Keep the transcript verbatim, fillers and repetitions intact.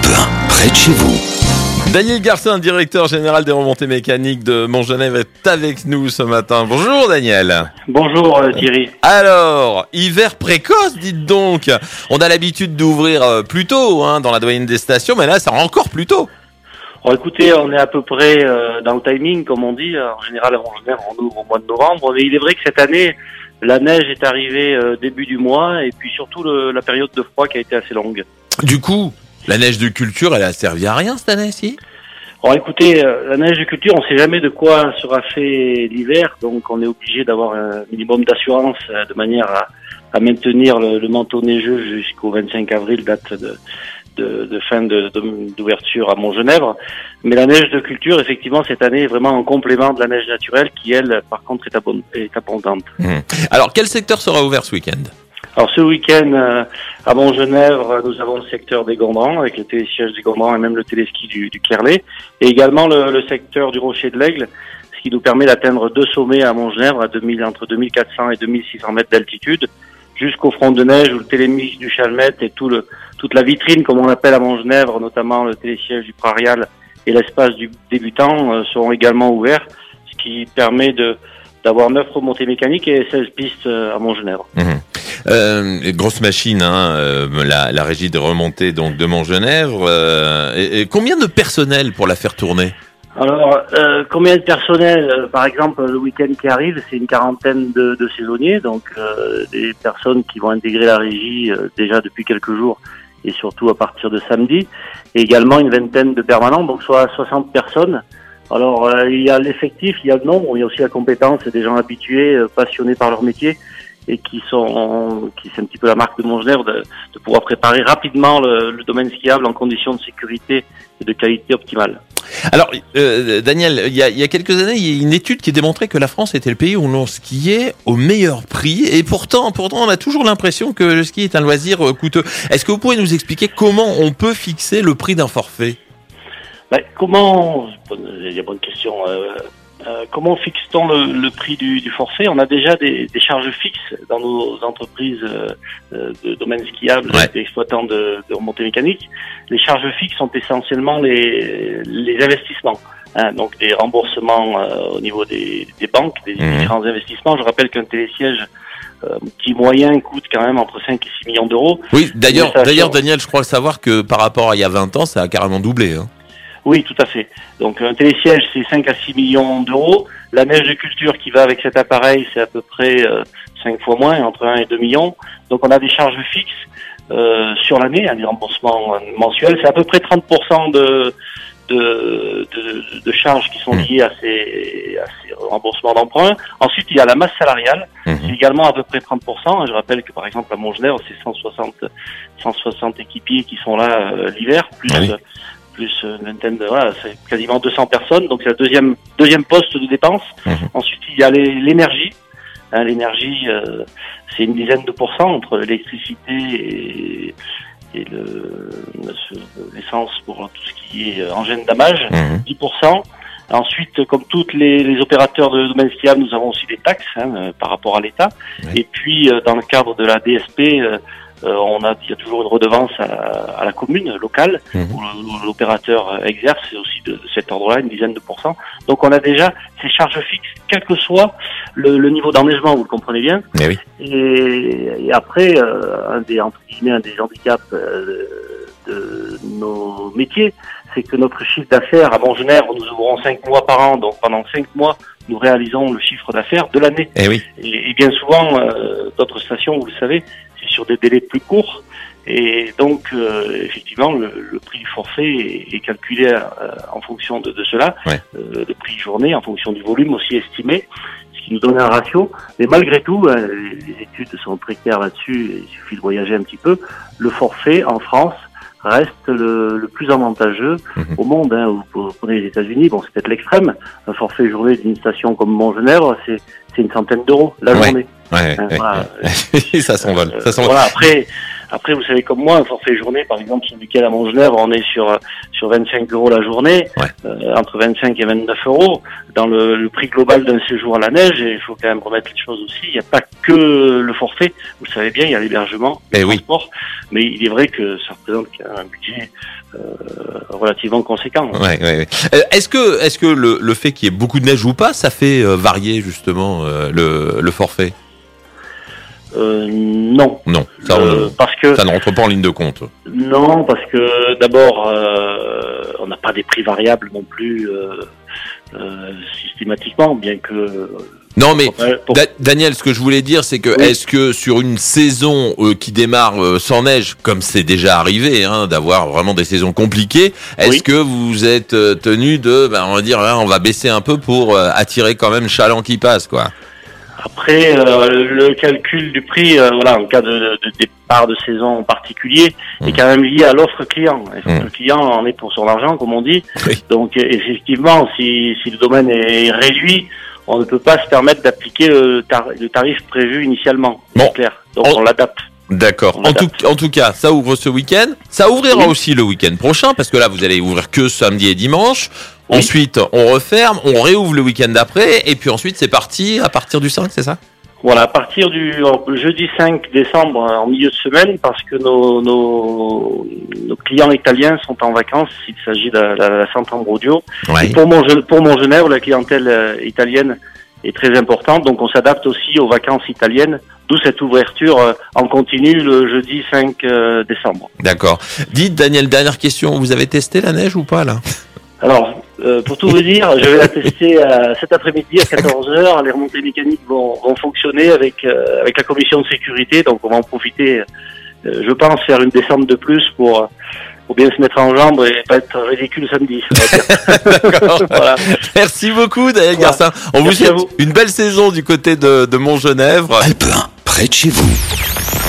un, près de chez vous. Daniel Garcin, directeur général des remontées mécaniques de Montgenèvre, est avec nous ce matin. Bonjour Daniel. Bonjour euh, Thierry. Alors, hiver précoce, dites donc. On a l'habitude d'ouvrir euh, plus tôt hein, dans la doyenne des stations, mais là, ça rend encore plus tôt. Alors, écoutez, on est à peu près euh, dans le timing, comme on dit. En général, en général, on ouvre au mois de novembre. Mais il est vrai que cette année, la neige est arrivée euh, début du mois, et puis surtout le, la période de froid qui a été assez longue. Du coup, la neige de culture, elle a servi à rien cette année-ci ? Alors écoutez, euh, la neige de culture, on ne sait jamais de quoi sera fait l'hiver, donc on est obligé d'avoir un minimum d'assurance euh, de manière à, à maintenir le, le manteau neigeux jusqu'au vingt-cinq avril, date de, de, de fin de, de, d'ouverture à Montgenèvre. Mais la neige de culture, effectivement, cette année est vraiment en complément de la neige naturelle qui, elle, par contre, est, abond- est abondante. Mmh. Alors, quel secteur sera ouvert ce week-end ? Alors ce week-end, euh, à Montgenèvre, nous avons le secteur des Gondrans, avec le télésiège des Gondrans et même le téléski du, du Querlet, et également le, le secteur du Rocher de l'Aigle, ce qui nous permet d'atteindre deux sommets à Montgenèvre, à deux mille, entre deux mille quatre cents et deux mille six cents mètres d'altitude, jusqu'au front de neige ou le télémis du Chalmette et tout le, toute la vitrine, comme on l'appelle à Montgenèvre, notamment le télésiège du Prairial et l'espace du débutant, euh, seront également ouverts, ce qui permet de d'avoir neuf remontées mécaniques et seize pistes à Montgenèvre. Mmh. Euh, grosse machine, hein, euh, la, la régie de remontée donc de Montgenèvre. Euh, et, et combien de personnel pour la faire tourner ? Alors, euh, combien de personnel euh, Par exemple, le week-end qui arrive, c'est une quarantaine de, de saisonniers, donc euh, des personnes qui vont intégrer la régie euh, déjà depuis quelques jours et surtout à partir de samedi. Et également une vingtaine de permanents, donc soit soixante personnes. Alors, euh, il y a l'effectif, il y a le nombre, il y a aussi la compétence et des gens habitués, euh, passionnés par leur métier et qui sont, qui c'est un petit peu la marque de Montgenèvre, de, de pouvoir préparer rapidement le, le domaine skiable en conditions de sécurité et de qualité optimale. Alors, euh, Daniel, il y, a, il y a quelques années, il y a une étude qui démontrait que la France était le pays où l'on skiait au meilleur prix. Et pourtant, pourtant, on a toujours l'impression que le ski est un loisir coûteux. Est-ce que vous pouvez nous expliquer comment on peut fixer le prix d'un forfait ? Ben, comment, il y a bonne question, euh, euh, comment fixe-t-on le, le prix du, du forfait ? On a déjà des, des charges fixes dans nos entreprises euh, de domaine skiable, ouais. des exploitants de, de remontée mécanique. Les charges fixes sont essentiellement les, les investissements, hein, donc des remboursements euh, au niveau des, des banques, des mmh. différents investissements. Je rappelle qu'un télésiège Euh, petit moyen coûte quand même entre cinq et six millions d'euros. Oui, d'ailleurs, d'ailleurs, Daniel, je crois savoir que par rapport à il y a vingt ans, ça a carrément doublé. Hein. Oui, tout à fait. Donc un télésiège, c'est cinq à six millions d'euros. La neige de culture qui va avec cet appareil, c'est à peu près euh, cinq fois moins, entre un et deux millions. Donc on a des charges fixes euh, sur l'année, hein, des remboursements mensuels. C'est à peu près trente pour cent de, de, de, de charges qui sont liées à ces, à ces remboursements d'emprunt. Ensuite, il y a la masse salariale. Mmh. C'est également à peu près trente pour cent. Je rappelle que par exemple à Montgenèvre, c'est cent soixante, cent soixante équipiers qui sont là euh, l'hiver, plus... Ah oui. euh, plus une vingtaine de, voilà, c'est quasiment deux cents personnes, donc c'est le deuxième, deuxième poste de dépense. Mmh. Ensuite, il y a les, l'énergie. Hein, l'énergie, euh, c'est une dizaine de pourcents entre l'électricité et, et le, l'essence pour tout ce qui est engin d'amage, mmh. dix pour cent. Ensuite, comme toutes les, les opérateurs de domaine skiable, nous avons aussi des taxes hein, par rapport à l'État. Mmh. Et puis, euh, dans le cadre de la D S P, euh, Euh, on a, il y a toujours une redevance à, à la commune locale mmh. où, où l'opérateur exerce aussi de, de cet ordre-là, une dizaine de pourcents. Donc on a déjà ces charges fixes, quel que soit le, le niveau d'enneigement, vous le comprenez bien. Eh oui. Et, et après, euh, un des entre guillemets, un des handicaps euh, de nos métiers, c'est que notre chiffre d'affaires à Montgenèvre, nous ouvrons cinq mois par an, donc pendant cinq mois, nous réalisons le chiffre d'affaires de l'année. Eh oui. Et, et bien souvent, euh, d'autres stations, vous le savez, c'est sur des délais plus courts. Et donc, euh, effectivement, le, le prix du forfait est, est calculé euh, en fonction de, de cela, ouais. euh, le prix journée, en fonction du volume aussi estimé, ce qui nous donne un ratio. Mais malgré tout, hein, les, les études sont très claires là-dessus, il suffit de voyager un petit peu. Le forfait, en France, reste le, le plus avantageux mmh. au monde. Hein. Vous prenez les États-Unis, bon, c'est peut-être l'extrême. Un forfait journée d'une station comme Montgenèvre, c'est, c'est une centaine d'euros la ouais. journée. Ouais, hein, ouais, voilà. ouais. ça s'envole. Euh, ça s'envole. Voilà. Après, après, vous savez comme moi, un forfait journée, par exemple, sur lequel à Montgenèvre, on est sur sur vingt-cinq euros la journée, ouais. euh, entre vingt-cinq et vingt-neuf euros. Dans le, le prix global d'un séjour à la neige, et il faut quand même remettre les choses aussi. Il n'y a pas que le forfait. Vous le savez bien, il y a l'hébergement, le eh transport, oui. Mais il est vrai que ça représente un budget euh, relativement conséquent. Ouais, ouais, ouais. Est-ce que, est-ce que le, le fait qu'il y ait beaucoup de neige ou pas, ça fait euh, varier justement euh, le, le forfait? Euh, non. Non, ça, euh, on, parce que ça ne rentre pas en ligne de compte. Non, parce que d'abord, euh, on n'a pas des prix variables non plus euh, euh, systématiquement, bien que. Non, mais pour... Da- Daniel, ce que je voulais dire, c'est que oui. Est-ce que sur une saison euh, qui démarre euh, sans neige, comme c'est déjà arrivé, hein, d'avoir vraiment des saisons compliquées, est-ce oui. que vous êtes euh, tenu de, ben, on va dire, là, on va baisser un peu pour euh, attirer quand même chaland qui passe, quoi? Après, euh, le calcul du prix, euh, voilà, en cas de, de départ de saison en particulier, mmh. est quand même lié à l'offre client. Et mmh. Le client en est pour son argent, comme on dit. Oui. Donc, effectivement, si, si le domaine est réduit, on ne peut pas se permettre d'appliquer le, tar- le tarif prévu initialement. Bon. C'est clair. Donc, on, on l'adapte. D'accord. En tout, en tout cas, ça ouvre ce week-end. Ça ouvrira oui. aussi le week-end prochain, parce que là, vous allez ouvrir que samedi et dimanche. Oui. Ensuite, on referme, on réouvre le week-end d'après, et puis ensuite, c'est parti à partir du cinq, c'est ça? Voilà, à partir du jeudi cinq décembre, en milieu de semaine, parce que nos, nos, nos clients italiens sont en vacances, s'il s'agit de la, la Sant'Ambro Audio. Ouais. Et pour mon, pour mon Genève, la clientèle euh, italienne est très importante, donc on s'adapte aussi aux vacances italiennes, d'où cette ouverture euh, en continu le jeudi cinq euh, décembre. D'accord. Dites, Daniel, dernière question, vous avez testé la neige ou pas, là? Alors, euh, pour tout vous dire, je vais la tester euh, cet après-midi à quatorze heures. Les remontées mécaniques vont, vont fonctionner avec euh, avec la commission de sécurité, donc on va en profiter, euh, je pense, faire une descente de plus pour pour bien se mettre en jambes et pas être ridicule samedi. D'accord. Voilà. Merci beaucoup, Daniel voilà. Garcin. On Merci vous souhaite vous. une belle saison du côté de, de Montgenèvre. Alpes un, près de chez vous.